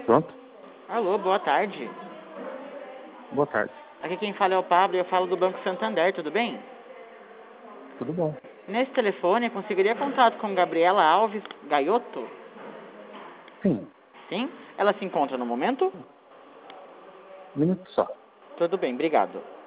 Pronto? Alô, boa tarde. Boa tarde. Aqui quem fala é o Pablo e eu falo do Banco Santander, tudo bem? Tudo bom? Nesse telefone, eu conseguiria contato com Gabriela Alves Gaiotto? Sim. Sim? Ela se encontra no momento? Um minuto só. Tudo bem, obrigado.